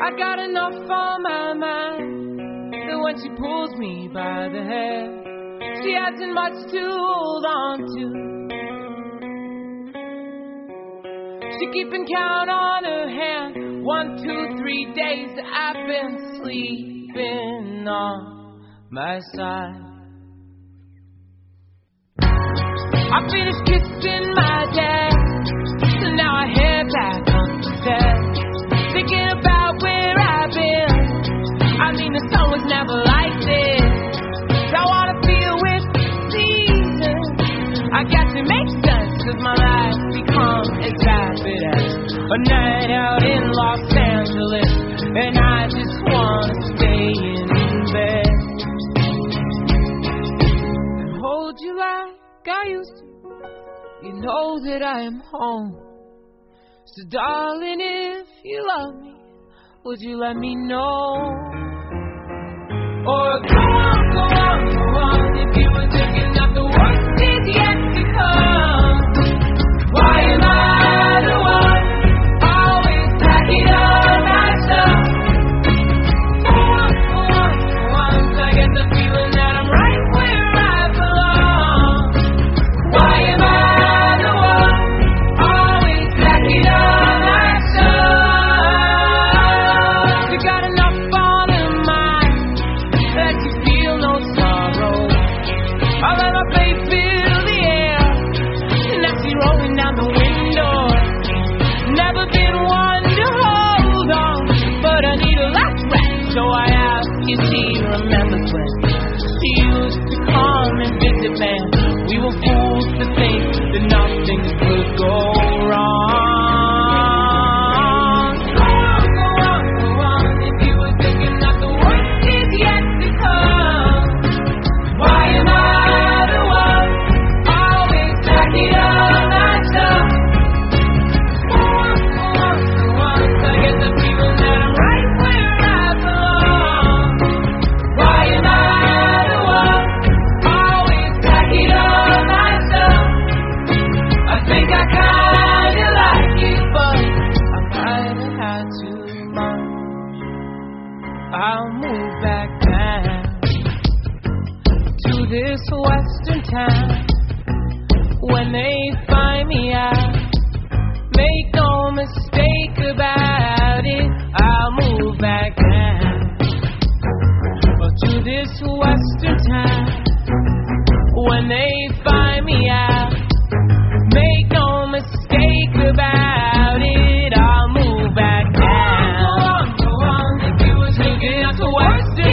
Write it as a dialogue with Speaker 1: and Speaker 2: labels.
Speaker 1: I got enough on my mind that when she pulls me by the hair, she hasn't much to hold on to. She keeping count on her hand. 1, 2, 3 days that I've been sleeping on my side. I finished kissing my dad, so now I head back on the stairs, thinking about where I've been. I mean, the sun was never like this. I wanna feel with seasons. I guess it makes sense, 'cause my life become as rapid as a night out in Los Angeles, and I just wanna stay in bed and hold you like I used to. You know that I am home. So darling, if you love me, would you let me know? Or go on, if you were thinking that the worst is yet to come. Why am I the one always packing up my stuff? Go on, I get the feeling that I'm right where I belong. Why am I the one always packing up my stuff? You got enough on your mind that you feel no sorrow. I'll let my faith fill the air, and I see rolling down the window. Never been one to hold on, but I need a last breath, so I ask if she remembers when she used to come and visit me. We were fools to think that nothing could go wrong. Go on, if you were thinking that the worst is yet to come. Why am I the one always packing up my stuff? Go on, I get the feeling that I'm right where I belong. Why am I the one always packing up my stuff? I think I kinda like it, but I kinda had too much. I'll move back down to this western town. When they find me out, make no mistake about it, I'll move back down to this western town. When they find me out, make no mistake about it, I'll move back down. Go on, if you were thinking that's the worst.